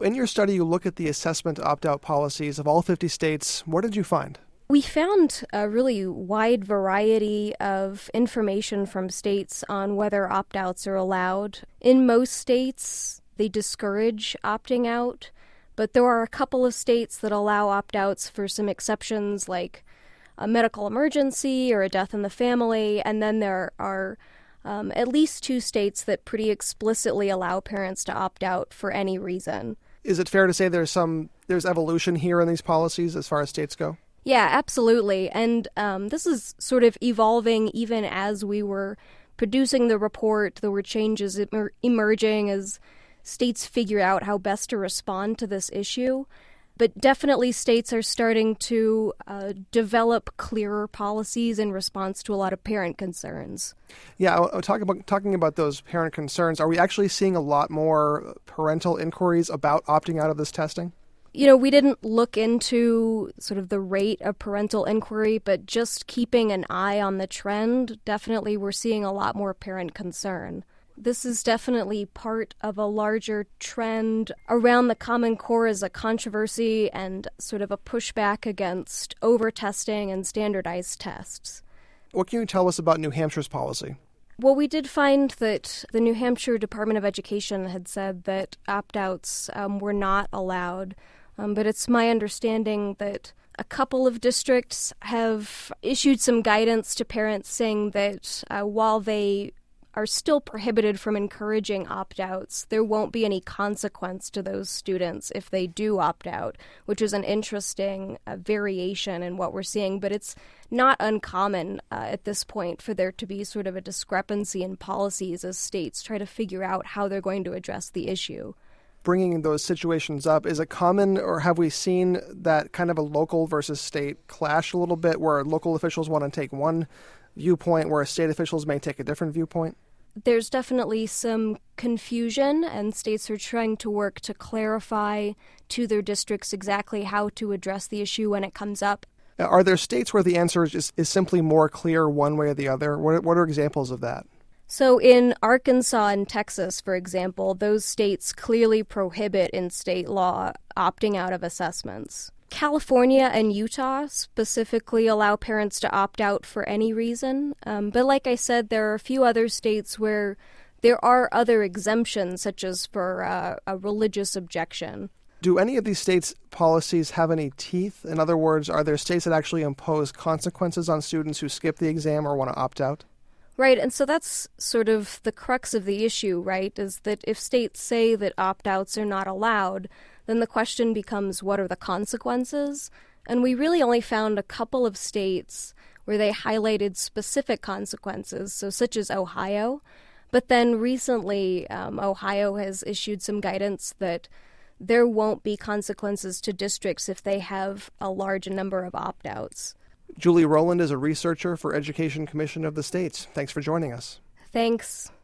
In your study, you look at the assessment opt-out policies of all 50 states. What did you find? We found a really wide variety of information from states on whether opt-outs are allowed. In most states, they discourage opting out, but there are a couple of states that allow opt-outs for some exceptions, like a medical emergency or a death in the family, and then there are at least 2 states that pretty explicitly allow parents to opt out for any reason. Is it fair to say there's evolution here in these policies as far as states go? Yeah, absolutely. And this is sort of evolving even as we were producing the report. There were changes emerging as states figure out how best to respond to this issue. But definitely states are starting to develop clearer policies in response to a lot of parent concerns. Yeah, talking about those parent concerns, are we actually seeing a lot more parental inquiries about opting out of this testing? You know, we didn't look into sort of the rate of parental inquiry, but just keeping an eye on the trend, definitely we're seeing a lot more parent concern. This is definitely part of a larger trend around the Common Core as a controversy and sort of a pushback against over-testing and standardized tests. What can you tell us about New Hampshire's policy? Well, we did find that the New Hampshire Department of Education had said that opt-outs were not allowed, but it's my understanding that a couple of districts have issued some guidance to parents saying that while they are still prohibited from encouraging opt-outs, there won't be any consequence to those students if they do opt out, which is an interesting variation in what we're seeing. But it's not uncommon at this point for there to be sort of a discrepancy in policies as states try to figure out how they're going to address the issue. Bringing those situations up, is it common, or have we seen that kind of a local versus state clash a little bit, where local officials want to take one viewpoint where state officials may take a different viewpoint? There's definitely some confusion, and states are trying to work to clarify to their districts exactly how to address the issue when it comes up. Are there states where the answer is simply more clear one way or the other? What are examples of that? So in Arkansas and Texas, for example, those states clearly prohibit in state law opting out of assessments. California and Utah specifically allow parents to opt out for any reason. But like I said, there are a few other states where there are other exemptions, such as for a religious objection. Do any of these states' policies have any teeth? In other words, are there states that actually impose consequences on students who skip the exam or want to opt out? Right, and so that's sort of the crux of the issue, right, is that if states say that opt-outs are not allowed, then the question becomes, what are the consequences? And we really only found a couple of states where they highlighted specific consequences, so such as Ohio. But then recently, Ohio has issued some guidance that there won't be consequences to districts if they have a large number of opt-outs. Julie Rowland is a researcher for Education Commission of the States. Thanks for joining us. Thanks.